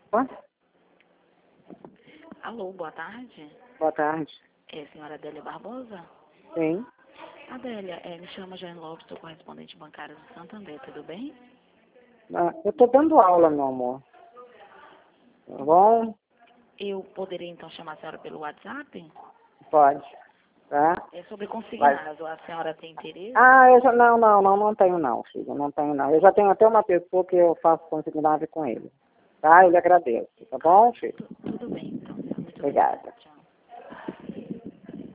Ó, Alô, boa tarde. boa tarde. É a senhora Adélia Barbosa? Sim. Adélia, me chama Jane Lopes, sou correspondente bancária do Santander, tudo bem? Ah, eu tô dando aula, meu amor. Tá bom? Eu poderia então chamar a senhora pelo WhatsApp? Pode. Tá? É sobre Vai. consignados, a senhora tem interesse? Ah, eu já, não tenho não, filho, não tenho não. Eu já tenho até uma pessoa que eu faço consignado com ele. Tá? Eu lhe agradeço. Tá bom, filho? Tudo bem, então, muito Obrigada. obrigada.